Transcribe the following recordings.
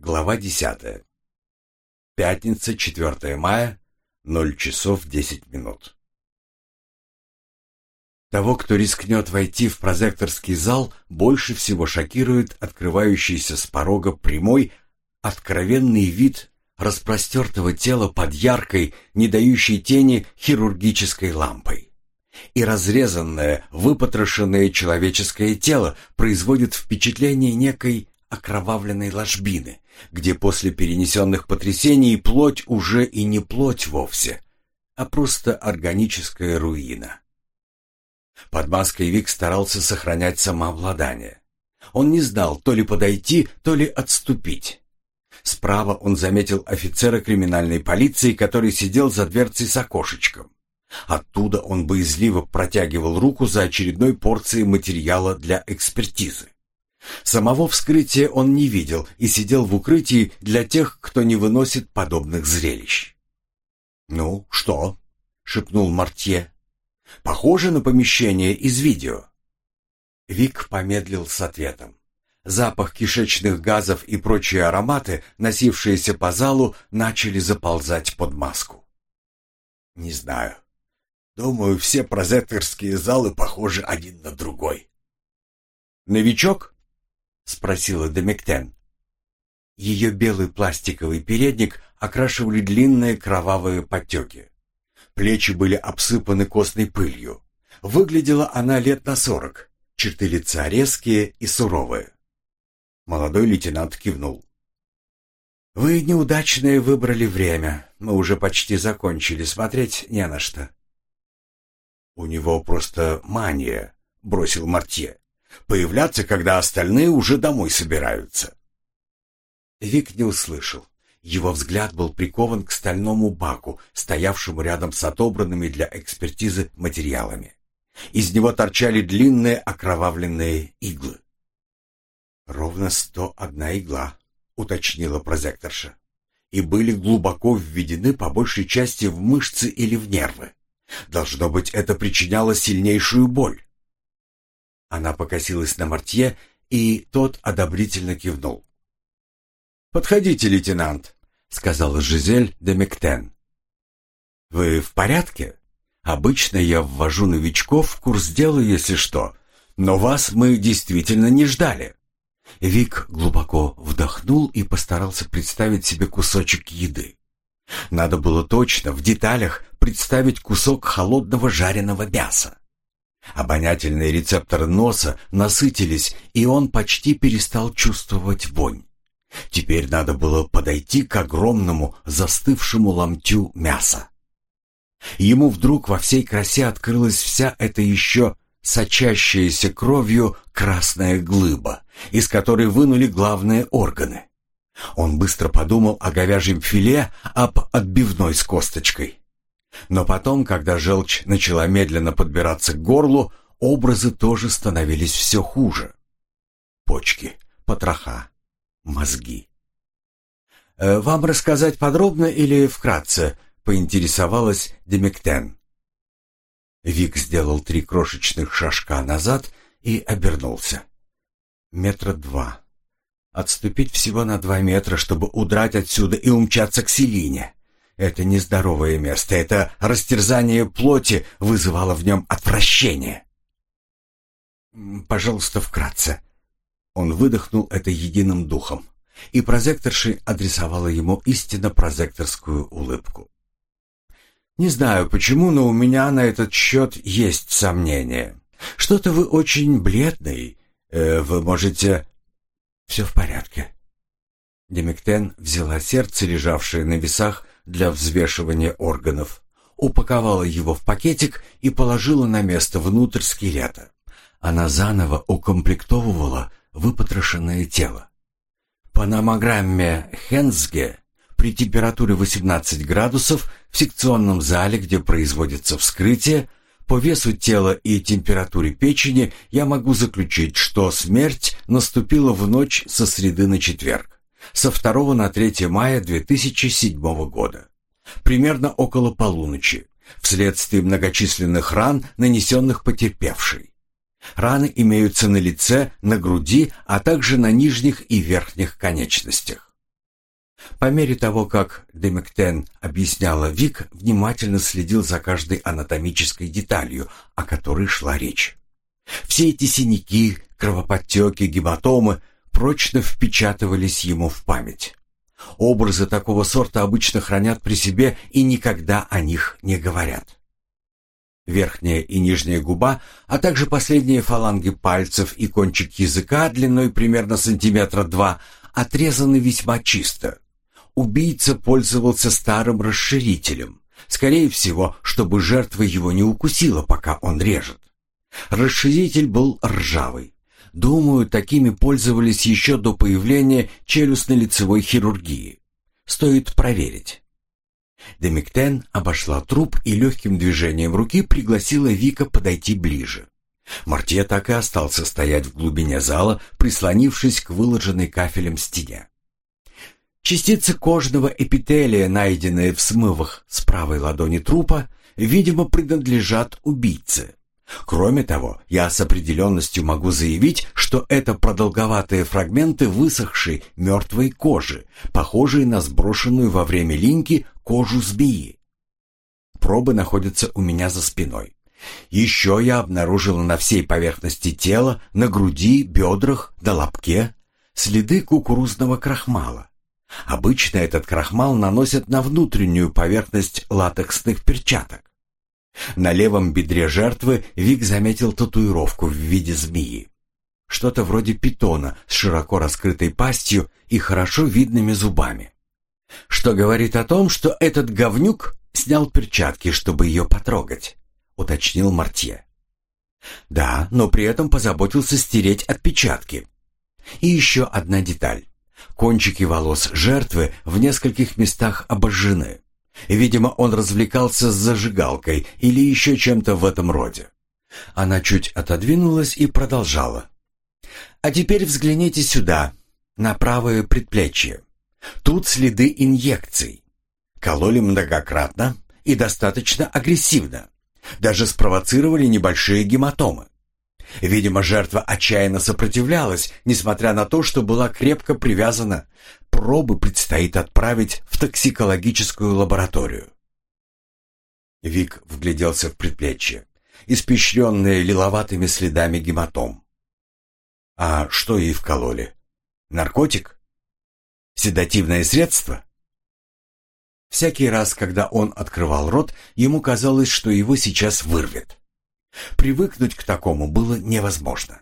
Глава 10. Пятница, 4 мая, 0 часов 10 минут. Того, кто рискнет войти в прозекторский зал, больше всего шокирует открывающийся с порога прямой, откровенный вид распростертого тела под яркой, не дающей тени хирургической лампой. И разрезанное, выпотрошенное человеческое тело производит впечатление некой окровавленной ложбины, где после перенесенных потрясений плоть уже и не плоть вовсе, а просто органическая руина. Под маской Вик старался сохранять самообладание. Он не знал, то ли подойти, то ли отступить. Справа он заметил офицера криминальной полиции, который сидел за дверцей с окошечком. Оттуда он боязливо протягивал руку за очередной порцией материала для экспертизы. Самого вскрытия он не видел и сидел в укрытии для тех, кто не выносит подобных зрелищ. «Ну, что?» — шепнул Мортье. «Похоже на помещение из видео». Вик помедлил с ответом. Запах кишечных газов и прочие ароматы, носившиеся по залу, начали заползать под маску. «Не знаю. Думаю, все прозекторские залы похожи один на другой». «Новичок?» — спросила Демектен. Ее белый пластиковый передник окрашивали длинные кровавые подтеки. Плечи были обсыпаны костной пылью. Выглядела она лет на 40, черты лица резкие и суровые. Молодой лейтенант кивнул. «Вы неудачное выбрали время. Мы уже почти закончили, смотреть не на что». «У него просто мания», — бросил Мортье. «Появляться, когда остальные уже домой собираются». Вик не услышал. Его взгляд был прикован к стальному баку, стоявшему рядом с отобранными для экспертизы материалами. Из него торчали длинные окровавленные иглы. «Ровно 101 игла», — уточнила прозекторша. «И были глубоко введены по большей части в мышцы или в нервы. Должно быть, это причиняло сильнейшую боль». Она покосилась на Мортье, и тот одобрительно кивнул. «Подходите, лейтенант», — сказала Жизель Демектен. «Вы в порядке? Обычно я ввожу новичков в курс дела, если что, но вас мы действительно не ждали». Вик глубоко вдохнул и постарался представить себе кусочек еды. Надо было точно, в деталях, представить кусок холодного жареного мяса. Обонятельные рецепторы носа насытились, и он почти перестал чувствовать вонь. Теперь надо было подойти к огромному застывшему ломтю мяса. Ему вдруг во всей красе открылась вся эта еще сочащаяся кровью красная глыба, из которой вынули главные органы. Он быстро подумал о говяжьем филе, об отбивной с косточкой. Но потом, когда желчь начала медленно подбираться к горлу, образы тоже становились все хуже. Почки, потроха, мозги. «Вам рассказать подробно или вкратце?» — поинтересовалась Демектен. Вик сделал 3 крошечных шажка назад и обернулся. 2 метра. Отступить всего на 2 метра, чтобы удрать отсюда и умчаться к Селине. Это нездоровое место, это растерзание плоти вызывало в нем отвращение. «Пожалуйста, вкратце». Он выдохнул это единым духом, и прозекторша адресовала ему истинно прозекторскую улыбку. «Не знаю почему, но у меня на этот счет есть сомнения. Что-то вы очень бледный. Вы можете...» «Все в порядке». Демектен взяла сердце, лежавшее на весах для взвешивания органов, упаковала его в пакетик и положила на место внутрь скелета. Она заново укомплектовывала выпотрошенное тело. По номограмме Хенцге при температуре 18 градусов в секционном зале, где производится вскрытие, по весу тела и температуре печени я могу заключить, что смерть наступила в ночь со среды на четверг, со 2 на 3 мая 2007 года, примерно около полуночи, вследствие многочисленных ран, нанесенных потерпевшей. Раны имеются на лице, на груди, а также на нижних и верхних конечностях. По мере того, как Демиктен объясняла, Вик внимательно следил за каждой анатомической деталью, о которой шла речь. Все эти синяки, кровоподтеки, гематомы прочно впечатывались ему в память. Образы такого сорта обычно хранят при себе и никогда о них не говорят. Верхняя и нижняя губа, а также последние фаланги пальцев и кончик языка длиной примерно сантиметра 2 отрезаны весьма чисто. Убийца пользовался старым расширителем, скорее всего, чтобы жертва его не укусила, пока он режет. Расширитель был ржавый. Думаю, такими пользовались еще до появления челюстно-лицевой хирургии. Стоит проверить. Демиктен обошла труп и легким движением руки пригласила Вика подойти ближе. Мортье так и остался стоять в глубине зала, прислонившись к выложенной кафелем стене. Частицы кожного эпителия, найденные в смывах с правой ладони трупа, видимо, принадлежат убийце. Кроме того, я с определенностью могу заявить, что это продолговатые фрагменты высохшей мертвой кожи, похожие на сброшенную во время линьки кожу змеи. Пробы находятся у меня за спиной. Еще я обнаружила на всей поверхности тела, на груди, бедрах, на лобке следы кукурузного крахмала. Обычно этот крахмал наносят на внутреннюю поверхность латексных перчаток. На левом бедре жертвы Вик заметил татуировку в виде змеи. Что-то вроде питона с широко раскрытой пастью и хорошо видными зубами. Что говорит о том, что этот говнюк снял перчатки, чтобы ее потрогать, уточнил Мортье. Да, но при этом позаботился стереть отпечатки. И еще одна деталь. Кончики волос жертвы в нескольких местах обожжены. Видимо, он развлекался с зажигалкой или еще чем-то в этом роде. Она чуть отодвинулась и продолжала. А теперь взгляните сюда, на правое предплечье. Тут следы инъекций. Кололи многократно и достаточно агрессивно. Даже спровоцировали небольшие гематомы. Видимо, жертва отчаянно сопротивлялась, несмотря на то, что была крепко привязана. Пробы предстоит отправить в токсикологическую лабораторию. Вик вгляделся в предплечье, испещренное лиловатыми следами гематом. А что ей вкололи? Наркотик? Седативное средство? Всякий раз, когда он открывал рот, ему казалось, что его сейчас вырвет. Привыкнуть к такому было невозможно.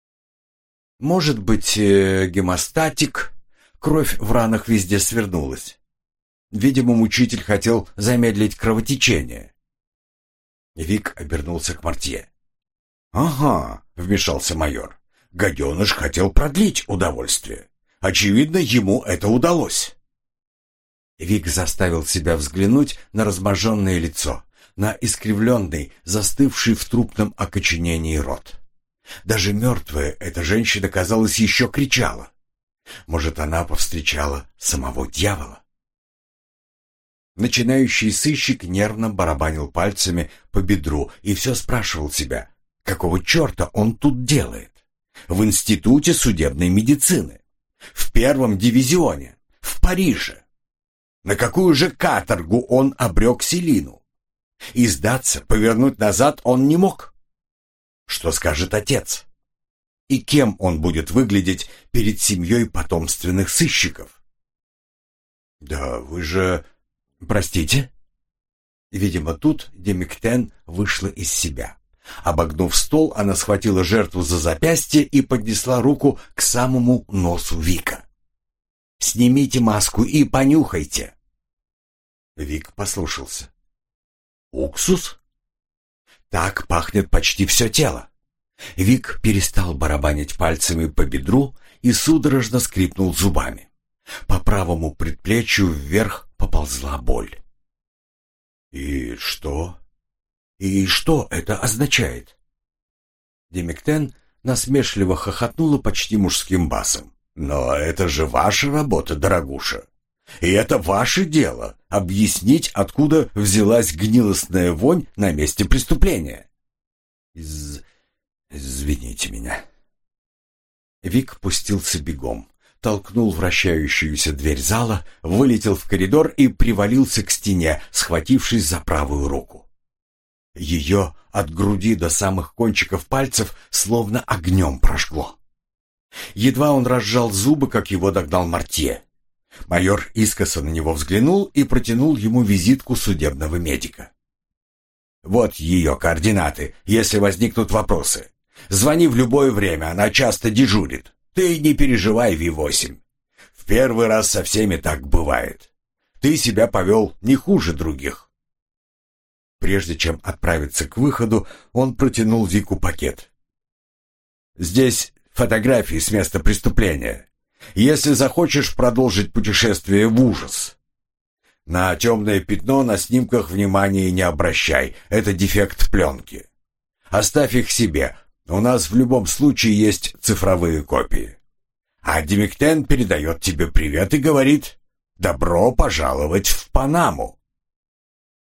Может быть, гемостатик. Кровь в ранах везде свернулась. Видимо, мучитель хотел замедлить кровотечение. Вик обернулся к Мортье. «Ага», — вмешался майор. «Гаденыш хотел продлить удовольствие. Очевидно, ему это удалось». Вик заставил себя взглянуть на разможженное лицо, на искривленный, застывший в трупном окоченении рот. Даже мертвая эта женщина, казалось, еще кричала. Может, она повстречала самого дьявола? Начинающий сыщик нервно барабанил пальцами по бедру и все спрашивал себя, какого черта он тут делает? В Институте судебной медицины, в первом дивизионе, в Париже. На какую же каторгу он обрек Селину? И сдаться, повернуть назад он не мог. Что скажет отец? И кем он будет выглядеть перед семьей потомственных сыщиков? «Да вы же... Простите?» Видимо, тут Демиктен вышла из себя. Обогнув стол, она схватила жертву за запястье и поднесла руку к самому носу Вика. «Снимите маску и понюхайте!» Вик послушался. «Уксус?» Так пахнет почти все тело. Вик перестал барабанить пальцами по бедру и судорожно скрипнул зубами. По правому предплечью вверх поползла боль. «И что? И что это означает?» Демиктен насмешливо хохотнула почти мужским басом. «Но это же ваша работа, дорогуша. И это ваше дело — объяснить, откуда взялась гнилостная вонь на месте преступления». «Извините меня». Вик пустился бегом. толкнул вращающуюся дверь зала, вылетел в коридор и привалился к стене, схватившись за правую руку. Ее от груди до самых кончиков пальцев словно огнем прожгло. Едва он разжал зубы, как его догнал Мортье. Майор искоса на него взглянул и протянул ему визитку судебного медика. «Вот ее координаты, если возникнут вопросы. Звони в любое время, она часто дежурит. Ты не переживай, Ви-8. В первый раз со всеми так бывает. Ты себя повел не хуже других». Прежде чем отправиться к выходу, он протянул Вику пакет. «Здесь фотографии с места преступления. Если захочешь продолжить путешествие в ужас. На темное пятно на снимках внимания не обращай, это дефект пленки. Оставь их себе, у нас в любом случае есть цифровые копии. А Демиктен передает тебе привет и говорит: «Добро пожаловать в Панаму».